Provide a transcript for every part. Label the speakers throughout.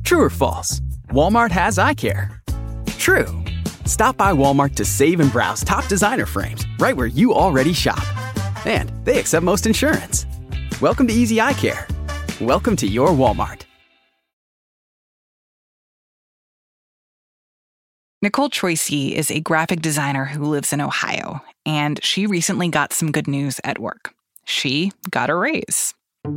Speaker 1: True or false? Walmart has eye care. True. Stop by Walmart to save and browse top designer frames right where you already shop. And they accept most insurance. Welcome to Easy Eye Care. Welcome to your Walmart.
Speaker 2: Nicole Troisi is a graphic designer who lives in Ohio, and she recently got some good news at work. She got a raise.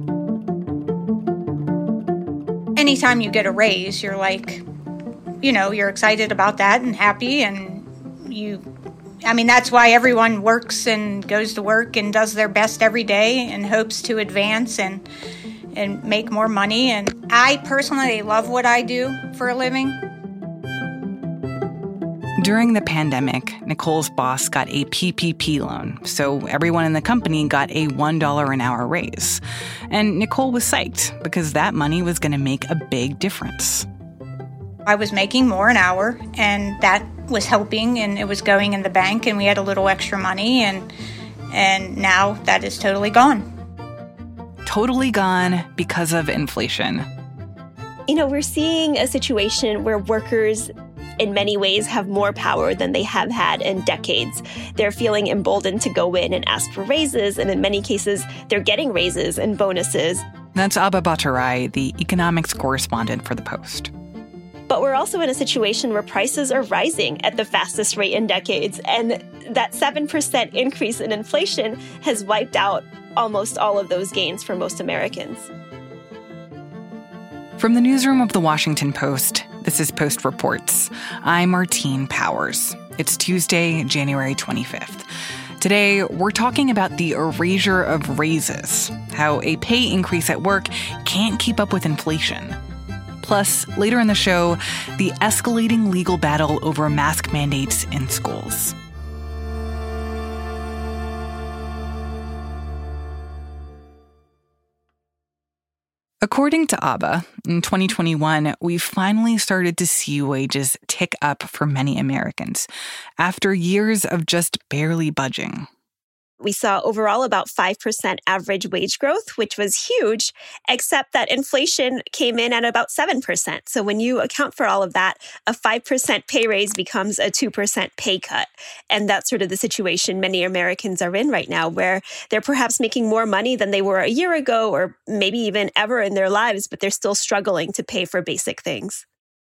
Speaker 3: Anytime you get a raise, you're like, you're excited about that and happy, and that's why everyone works and goes to work and does their best every day and hopes to advance and make more money. And I personally love what I do for a living.
Speaker 2: During the pandemic, Nicole's boss got a PPP loan, so everyone in the company got a $1 an hour raise. And Nicole was psyched because that money was going to make a big difference.
Speaker 3: I was making more an hour, and that was helping, and it was going in the bank, and we had a little extra money, and now that is totally gone.
Speaker 2: Totally gone because of inflation.
Speaker 4: We're seeing a situation where workers in many ways have more power than they have had in decades. They're feeling emboldened to go in and ask for raises, and in many cases, they're getting raises and bonuses.
Speaker 2: That's Abha Bhattarai, the economics correspondent for The Post.
Speaker 4: But we're also in a situation where prices are rising at the fastest rate in decades, and that 7% increase in inflation has wiped out almost all of those gains for most Americans.
Speaker 2: From the newsroom of The Washington Post, this is Post Reports. I'm Martine Powers. It's Tuesday, January 25th. Today, we're talking about the erasure of raises, how a pay increase at work can't keep up with inflation. Plus, later in the show, the escalating legal battle over mask mandates in schools. According to Abha, in 2021, we finally started to see wages tick up for many Americans after years of just barely budging.
Speaker 4: We saw overall about 5% average wage growth, which was huge, except that inflation came in at about 7%. So when you account for all of that, a 5% pay raise becomes a 2% pay cut. And that's sort of the situation many Americans are in right now, where they're perhaps making more money than they were a year ago or maybe even ever in their lives, but they're still struggling to pay for basic things.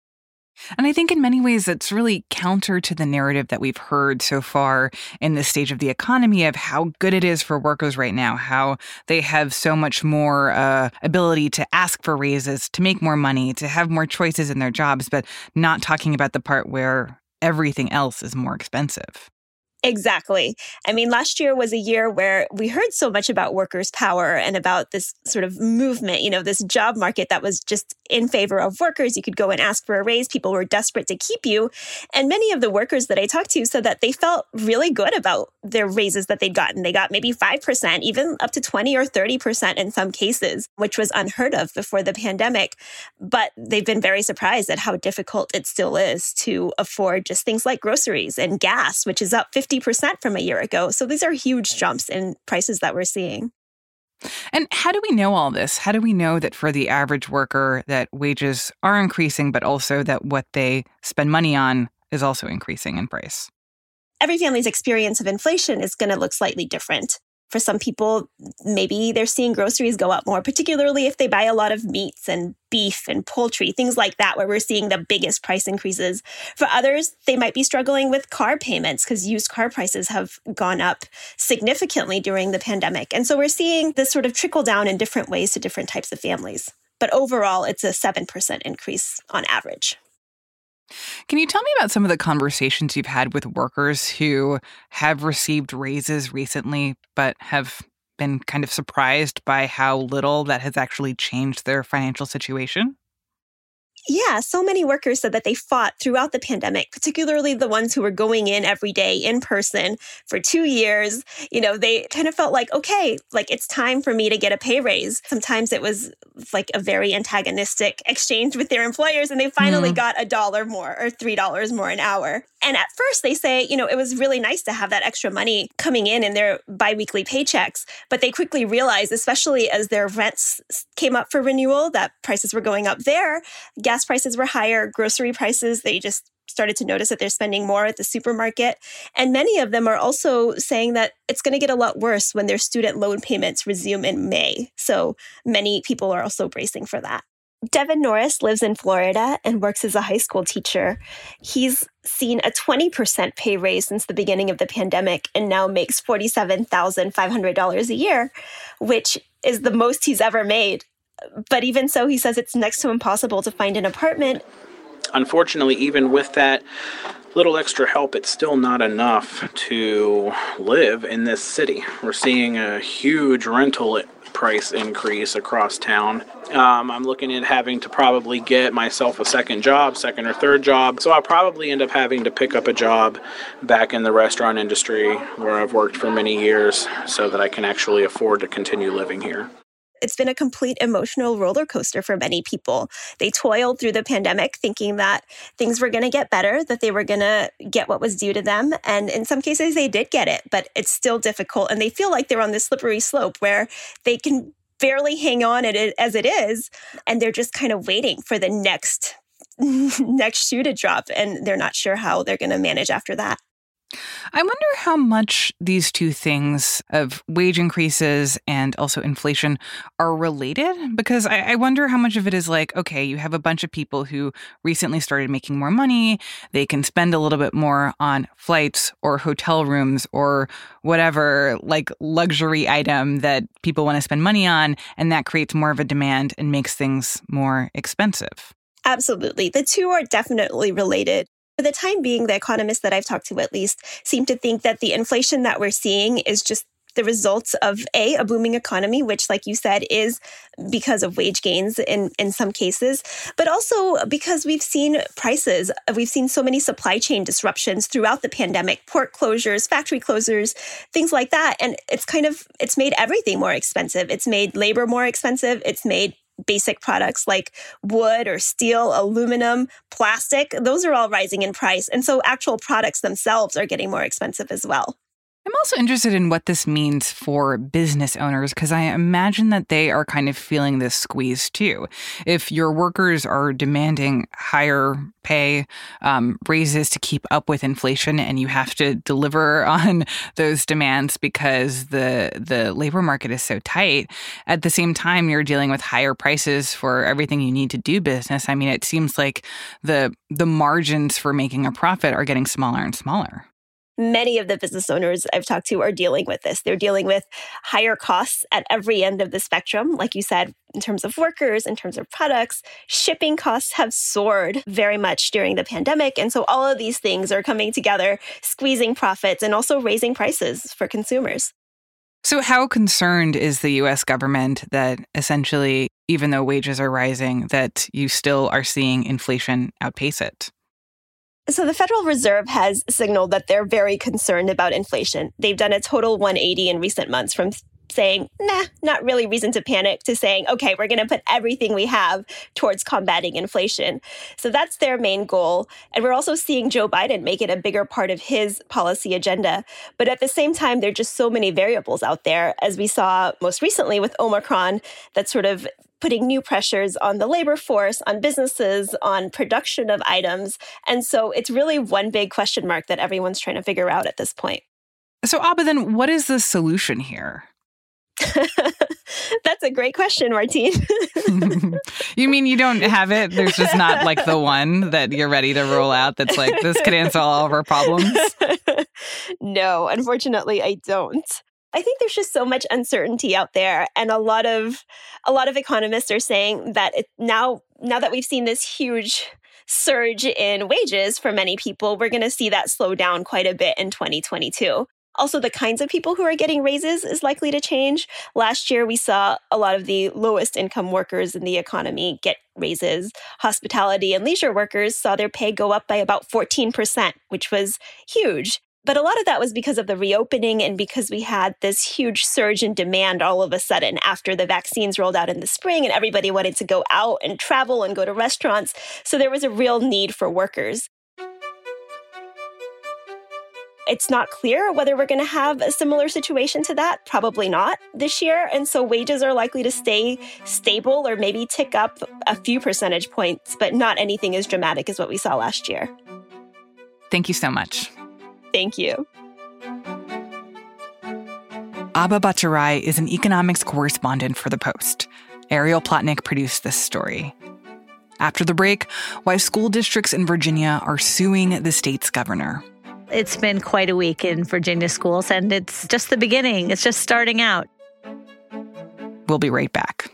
Speaker 2: And I think in many ways it's really counter to the narrative that we've heard so far in this stage of the economy of how good it is for workers right now, how they have so much more ability to ask for raises, to make more money, to have more choices in their jobs, but not talking about the part where everything else is more expensive.
Speaker 4: Exactly. Last year was a year where we heard so much about workers' power and about this sort of movement, this job market that was just in favor of workers. You could go and ask for a raise. People were desperate to keep you. And many of the workers that I talked to said that they felt really good about their raises that they'd gotten. They got maybe 5%, even up to 20 or 30% in some cases, which was unheard of before the pandemic. But they've been very surprised at how difficult it still is to afford just things like groceries and gas, which is up 50% from a year ago. So these are huge jumps in prices that we're seeing.
Speaker 2: And how do we know all this? How do we know that for the average worker that wages are increasing, but also that what they spend money on is also increasing in price?
Speaker 4: Every family's experience of inflation is going to look slightly different. For some people, maybe they're seeing groceries go up more, particularly if they buy a lot of meats and beef and poultry, things like that, where we're seeing the biggest price increases. For others, they might be struggling with car payments because used car prices have gone up significantly during the pandemic. And so we're seeing this sort of trickle down in different ways to different types of families. But overall, it's a 7% increase on average.
Speaker 2: Can you tell me about some of the conversations you've had with workers who have received raises recently, but have been kind of surprised by how little that has actually changed their financial situation?
Speaker 4: Yeah, so many workers said that they fought throughout the pandemic, particularly the ones who were going in every day in person for 2 years. They kind of felt like, okay, it's time for me to get a pay raise. Sometimes it was like a very antagonistic exchange with their employers, and they finally got $1 more or $3 more an hour. And at first they say, it was really nice to have that extra money coming in their biweekly paychecks. But they quickly realized, especially as their rents came up for renewal, that prices were going up there. Gas prices were higher, grocery prices, they just started to notice that they're spending more at the supermarket. And many of them are also saying that it's going to get a lot worse when their student loan payments resume in May. So many people are also bracing for that. Devin Norris lives in Florida and works as a high school teacher. He's seen a 20% pay raise since the beginning of the pandemic and now makes $47,500 a year, which is the most he's ever made. But even so, he says it's next to impossible to find an apartment.
Speaker 5: Unfortunately, even with that little extra help, it's still not enough to live in this city. We're seeing a huge rental price increase across town. I'm looking at having to probably get myself a second or third job. So I'll probably end up having to pick up a job back in the restaurant industry where I've worked for many years so that I can actually afford to continue living here.
Speaker 4: It's been a complete emotional roller coaster for many people. They toiled through the pandemic thinking that things were going to get better, that they were going to get what was due to them. And in some cases, they did get it, but it's still difficult. And they feel like they're on this slippery slope where they can barely hang on at it as it is. And they're just kind of waiting for the next shoe to drop. And they're not sure how they're going to manage after that.
Speaker 2: I wonder how much these two things of wage increases and also inflation are related, because I wonder how much of it is like, okay, you have a bunch of people who recently started making more money. They can spend a little bit more on flights or hotel rooms or whatever like luxury item that people want to spend money on. And that creates more of a demand and makes things more expensive.
Speaker 4: Absolutely. The two are definitely related. For the time being, the economists that I've talked to at least seem to think that the inflation that we're seeing is just the results of a booming economy, which, like you said, is because of wage gains in some cases, but also because we've seen so many supply chain disruptions throughout the pandemic, port closures, factory closures, things like that. And it's made everything more expensive. It's made labor more expensive. It's made basic products like wood or steel, aluminum, plastic, those are all rising in price. And so actual products themselves are getting more expensive as well.
Speaker 2: I'm also interested in what this means for business owners, because I imagine that they are kind of feeling this squeeze too. If your workers are demanding higher pay, raises to keep up with inflation, and you have to deliver on those demands because the labor market is so tight, at the same time, you're dealing with higher prices for everything you need to do business. I mean, it seems like the margins for making a profit are getting smaller and smaller.
Speaker 4: Many of the business owners I've talked to are dealing with this. They're dealing with higher costs at every end of the spectrum. Like you said, in terms of workers, in terms of products, shipping costs have soared very much during the pandemic. And so all of these things are coming together, squeezing profits and also raising prices for consumers.
Speaker 2: So how concerned is the U.S. government that essentially, even though wages are rising, that you still are seeing inflation outpace it?
Speaker 4: So the Federal Reserve has signaled that they're very concerned about inflation. They've done a total 180 in recent months, from saying, nah, not really reason to panic, to saying, okay, we're going to put everything we have towards combating inflation. So that's their main goal. And we're also seeing Joe Biden make it a bigger part of his policy agenda. But at the same time, there are just so many variables out there, as we saw most recently with Omicron, that's sort of putting new pressures on the labor force, on businesses, on production of items. And so it's really one big question mark that everyone's trying to figure out at this point.
Speaker 2: So Abba, then what is the solution here?
Speaker 4: That's a great question, Martine.
Speaker 2: You mean you don't have it? There's just not like the one that you're ready to roll out that's like, this could answer all of our problems?
Speaker 4: No, unfortunately, I don't. I think there's just so much uncertainty out there, and a lot of economists are saying that now that we've seen this huge surge in wages for many people, we're going to see that slow down quite a bit in 2022. Also, the kinds of people who are getting raises is likely to change. Last year, we saw a lot of the lowest income workers in the economy get raises. Hospitality and leisure workers saw their pay go up by about 14%, which was huge. But a lot of that was because of the reopening and because we had this huge surge in demand all of a sudden after the vaccines rolled out in the spring and everybody wanted to go out and travel and go to restaurants. So there was a real need for workers. It's not clear whether we're going to have a similar situation to that. Probably not this year. And so wages are likely to stay stable or maybe tick up a few percentage points, but not anything as dramatic as what we saw last year.
Speaker 2: Thank you so much.
Speaker 4: Thank you.
Speaker 2: Abha Bhattarai is an economics correspondent for The Post. Ariel Plotnick produced this story. After the break, why school districts in Virginia are suing the state's governor.
Speaker 6: It's been quite a week in Virginia schools, and it's just the beginning. It's just starting out.
Speaker 2: We'll be right back.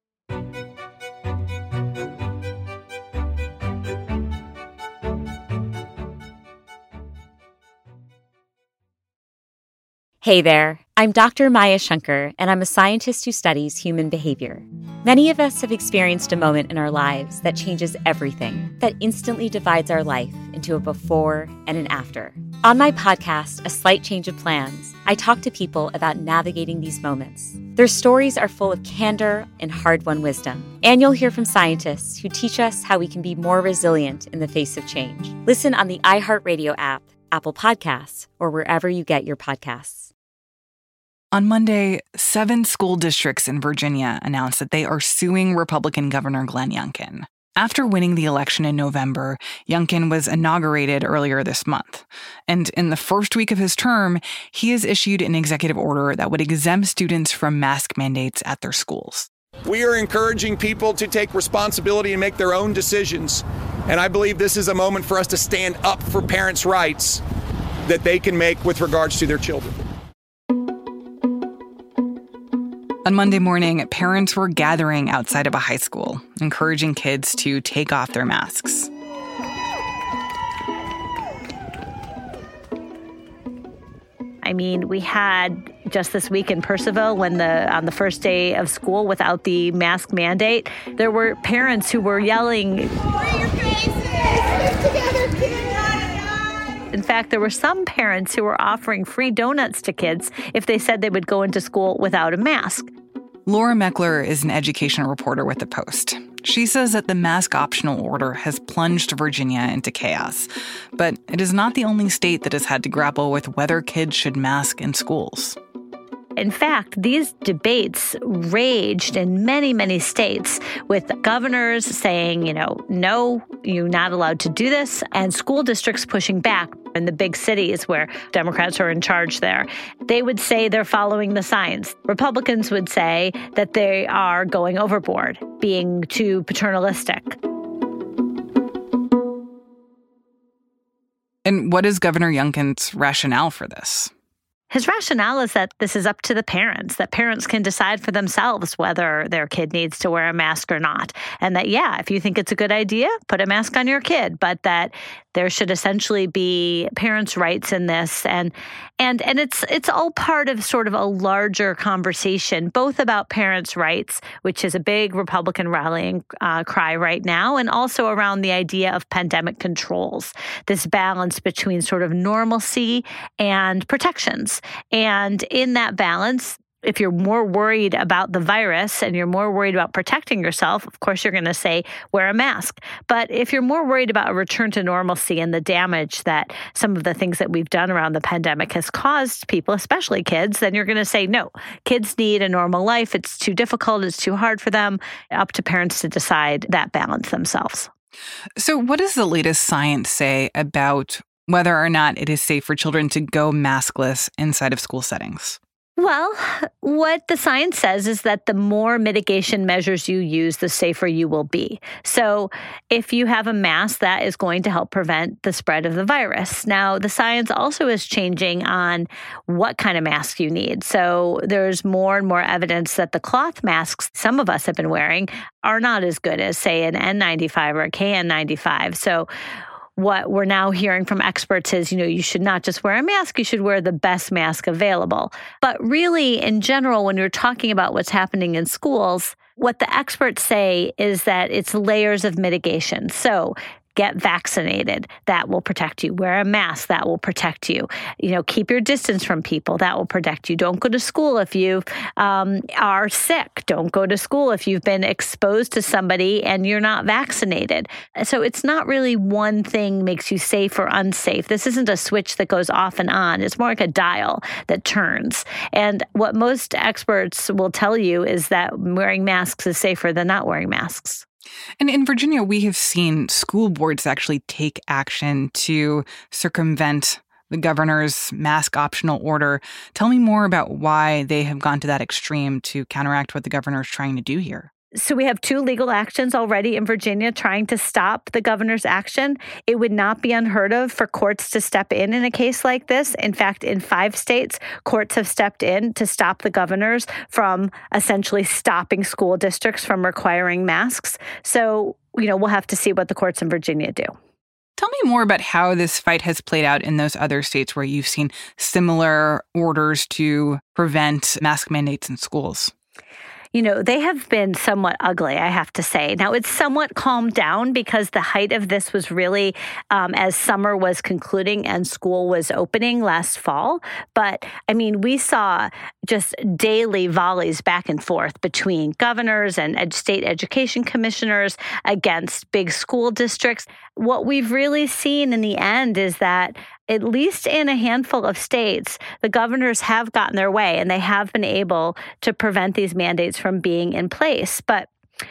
Speaker 7: Hey there, I'm Dr. Maya Shankar, and I'm a scientist who studies human behavior. Many of us have experienced a moment in our lives that changes everything, that instantly divides our life into a before and an after. On my podcast, A Slight Change of Plans, I talk to people about navigating these moments. Their stories are full of candor and hard-won wisdom. And you'll hear from scientists who teach us how we can be more resilient in the face of change. Listen on the iHeartRadio app, Apple Podcasts, or wherever you get your podcasts.
Speaker 2: On Monday, 7 school districts in Virginia announced that they are suing Republican Governor Glenn Youngkin. After winning the election in November, Youngkin was inaugurated earlier this month. And in the first week of his term, he has issued an executive order that would exempt students from mask mandates at their schools.
Speaker 8: We are encouraging people to take responsibility and make their own decisions. And I believe this is a moment for us to stand up for parents' rights that they can make with regards to their children.
Speaker 2: On Monday morning, parents were gathering outside of a high school, encouraging kids to take off their masks.
Speaker 6: I mean, we had just this week in Percival, on the first day of school without the mask mandate, there were parents who were yelling, "Cover your faces! Stick together, kids!" In fact, there were some parents who were offering free donuts to kids if they said they would go into school without a mask.
Speaker 2: Laura Meckler is an education reporter with The Post. She says that the mask optional order has plunged Virginia into chaos. But it is not the only state that has had to grapple with whether kids should mask in schools.
Speaker 6: In fact, these debates raged in many, many states with governors saying, no, you're not allowed to do this, and school districts pushing back. In the big cities where Democrats are in charge there, they would say they're following the science. Republicans would say that they are going overboard, being too paternalistic.
Speaker 2: And what is Governor Youngkin's rationale for this?
Speaker 6: His rationale is that this is up to the parents, that parents can decide for themselves whether their kid needs to wear a mask or not. And that, if you think it's a good idea, put a mask on your kid, but that there should essentially be parents' rights in this. And it's all part of sort of a larger conversation, both about parents' rights, which is a big Republican rallying cry right now, and also around the idea of pandemic controls, this balance between sort of normalcy and protections. And in that balance, if you're more worried about the virus and you're more worried about protecting yourself, of course, you're going to say, wear a mask. But if you're more worried about a return to normalcy and the damage that some of the things that we've done around the pandemic has caused people, especially kids, then you're going to say, no, kids need a normal life. It's too difficult. It's too hard for them. Up to parents to decide that balance themselves.
Speaker 2: So what does the latest science say about whether or not it is safe for children to go maskless inside of school settings?
Speaker 6: Well, what the science says is that the more mitigation measures you use, the safer you will be. So if you have a mask, that is going to help prevent the spread of the virus. Now, the science also is changing on what kind of mask you need. So there's more and more evidence that the cloth masks some of us have been wearing are not as good as, say, an N95 or a KN95. So what we're now hearing from experts is, you should not just wear a mask, you should wear the best mask available. But really, in general, when you're talking about what's happening in schools, what the experts say is that it's layers of mitigation. So Get vaccinated. That will protect you. Wear a mask. That will protect you. Keep your distance from people. That will protect you. Don't go to school if you are sick. Don't go to school if you've been exposed to somebody and you're not vaccinated. So it's not really one thing makes you safe or unsafe. This isn't a switch that goes off and on. It's more like a dial that turns. And what most experts will tell you is that wearing masks is safer than not wearing masks.
Speaker 2: And in Virginia, we have seen school boards actually take action to circumvent the governor's mask optional order. Tell me more about why they have gone to that extreme to counteract what the governor is trying to do here.
Speaker 6: So we have 2 legal actions already in Virginia trying to stop the governor's action. It would not be unheard of for courts to step in a case like this. In fact, in 5 states, courts have stepped in to stop the governors from essentially stopping school districts from requiring masks. So, we'll have to see what the courts in Virginia do.
Speaker 2: Tell me more about how this fight has played out in those other states where you've seen similar orders to prevent mask mandates in schools.
Speaker 6: They have been somewhat ugly, I have to say. Now, it's somewhat calmed down because the height of this was really as summer was concluding and school was opening last fall. But, we saw just daily volleys back and forth between governors and state education commissioners against big school districts. What we've really seen in the end is that at least in a handful of states, the governors have gotten their way and they have been able to prevent these mandates from being in place. But,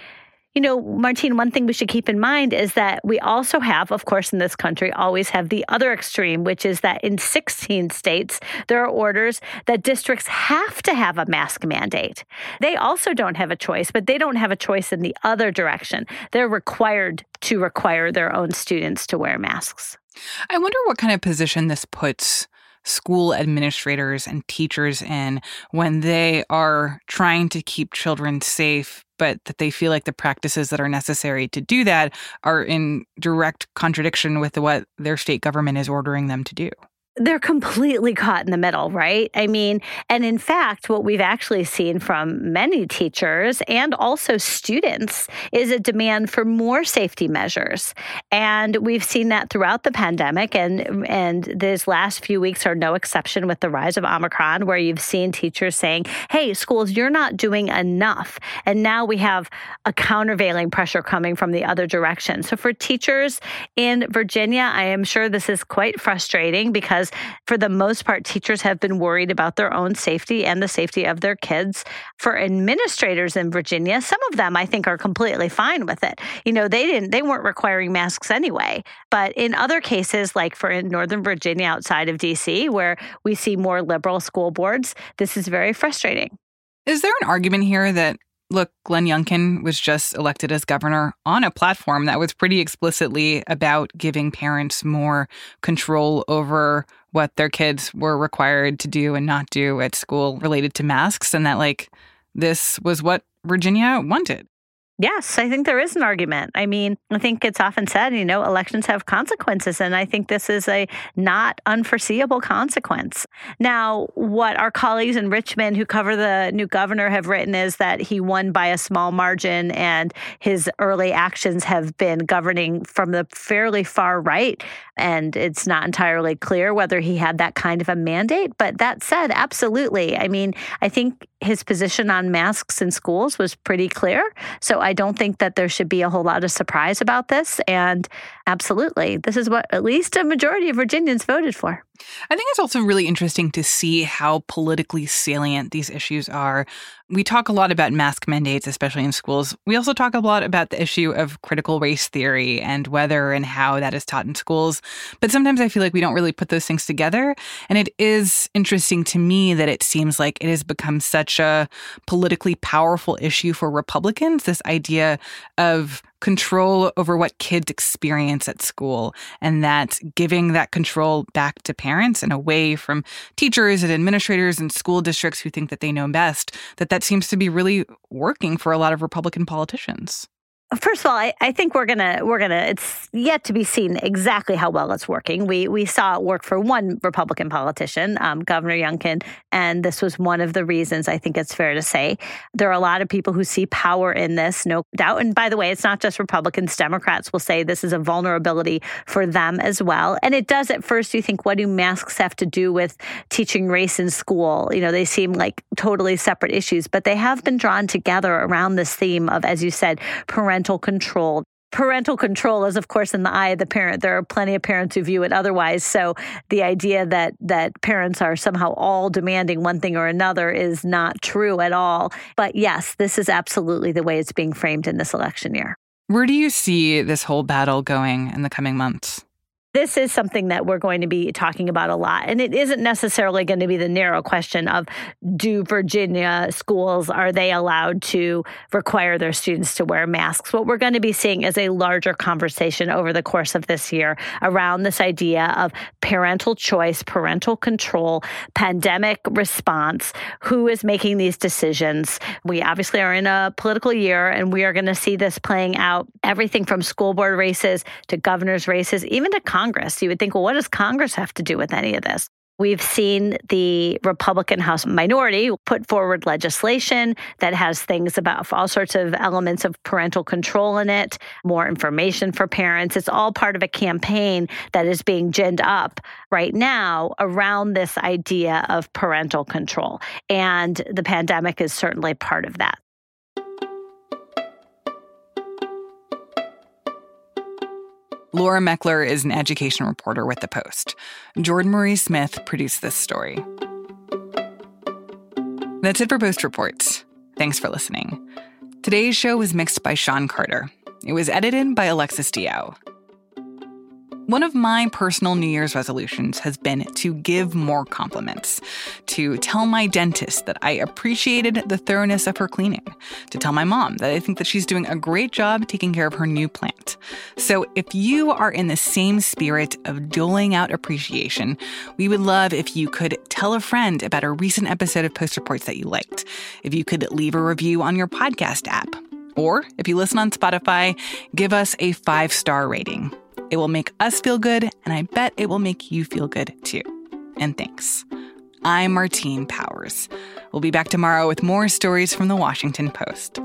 Speaker 6: Martine, one thing we should keep in mind is that we also have, of course, in this country, always have the other extreme, which is that in 16 states, there are orders that districts have to have a mask mandate. They also don't have a choice, but they don't have a choice in the other direction. They're required to require their own students to wear masks.
Speaker 2: I wonder what kind of position this puts school administrators and teachers in when they are trying to keep children safe, but that they feel like the practices that are necessary to do that are in direct contradiction with what their state government is ordering them to do.
Speaker 6: They're completely caught in the middle, right? And in fact, what we've actually seen from many teachers and also students is a demand for more safety measures. And we've seen that throughout the pandemic, and these last few weeks are no exception with the rise of Omicron, where you've seen teachers saying, hey, schools, you're not doing enough. And now we have a countervailing pressure coming from the other direction. So for teachers in Virginia, I am sure this is quite frustrating because for the most part, teachers have been worried about their own safety and the safety of their kids. For administrators in Virginia, some of them I think are completely fine with it. They weren't requiring masks anyway. But in other cases, like in Northern Virginia outside of DC, where we see more liberal school boards, this is very frustrating.
Speaker 2: Is there an argument here that, look, Glenn Youngkin was just elected as governor on a platform that was pretty explicitly about giving parents more control over what their kids were required to do and not do at school related to masks, and that, this was what Virginia wanted?
Speaker 6: Yes, I think there is an argument. I think it's often said, elections have consequences, and I think this is a not unforeseeable consequence. Now, what our colleagues in Richmond who cover the new governor have written is that he won by a small margin, and his early actions have been governing from the fairly far right, and it's not entirely clear whether he had that kind of a mandate. But that said, absolutely. I think his position on masks in schools was pretty clear. So I don't think that there should be a whole lot of surprise about this. And absolutely, this is what at least a majority of Virginians voted for.
Speaker 2: I think it's also really interesting to see how politically salient these issues are. We talk a lot about mask mandates, especially in schools. We also talk a lot about the issue of critical race theory and whether and how that is taught in schools. But sometimes I feel like we don't really put those things together. And it is interesting to me that it seems like it has become such a politically powerful issue for Republicans, this idea of control over what kids experience at school, and that giving that control back to parents and away from teachers and administrators and school districts who think that they know best, that seems to be really working for a lot of Republican politicians.
Speaker 6: First of all, I think we're gonna. It's yet to be seen exactly how well it's working. We saw it work for one Republican politician, Governor Youngkin, and this was one of the reasons. I think it's fair to say there are a lot of people who see power in this, no doubt. And by the way, it's not just Republicans. Democrats will say this is a vulnerability for them as well. And it does. At first, you think, what do masks have to do with teaching race in school? They seem like totally separate issues, but they have been drawn together around this theme of, as you said, parental control. Parental control is, of course, in the eye of the parent. There are plenty of parents who view it otherwise. So the idea that parents are somehow all demanding one thing or another is not true at all. But yes, this is absolutely the way it's being framed in this election year.
Speaker 2: Where do you see this whole battle going in the coming months?
Speaker 6: This is something that we're going to be talking about a lot. And it isn't necessarily going to be the narrow question of, do Virginia schools, are they allowed to require their students to wear masks? What we're going to be seeing is a larger conversation over the course of this year around this idea of parental choice, parental control, pandemic response, who is making these decisions. We obviously are in a political year, and we are going to see this playing out, everything from school board races to governor's races, even to Congress. You would think, well, what does Congress have to do with any of this? We've seen the Republican House minority put forward legislation that has things about all sorts of elements of parental control in it, more information for parents. It's all part of a campaign that is being ginned up right now around this idea of parental control. And the pandemic is certainly part of that.
Speaker 2: Laura Meckler is an education reporter with The Post. Jordan Marie Smith produced this story. That's it for Post Reports. Thanks for listening. Today's show was mixed by Sean Carter. It was edited by Alexis Diao. One of my personal New Year's resolutions has been to give more compliments, to tell my dentist that I appreciated the thoroughness of her cleaning, to tell my mom that I think that she's doing a great job taking care of her new plant. So if you are in the same spirit of doling out appreciation, we would love if you could tell a friend about a recent episode of Post Reports that you liked, if you could leave a review on your podcast app, or if you listen on Spotify, give us a 5-star rating. It will make us feel good, and I bet it will make you feel good too. And thanks. I'm Martine Powers. We'll be back tomorrow with more stories from the Washington Post.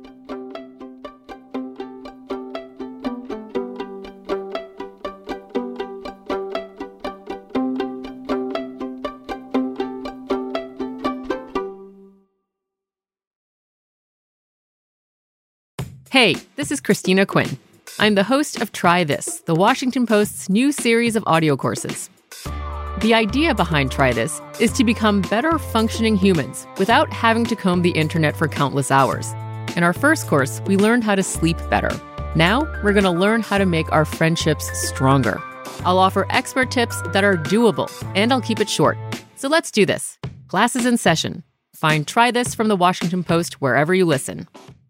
Speaker 9: Hey, this is Christina Quinn. I'm the host of Try This, the Washington Post's new series of audio courses. The idea behind Try This is to become better functioning humans without having to comb the internet for countless hours. In our first course, we learned how to sleep better. Now, we're going to learn how to make our friendships stronger. I'll offer expert tips that are doable, and I'll keep it short. So let's do this. Class is in session. Find Try This from the Washington Post wherever you listen.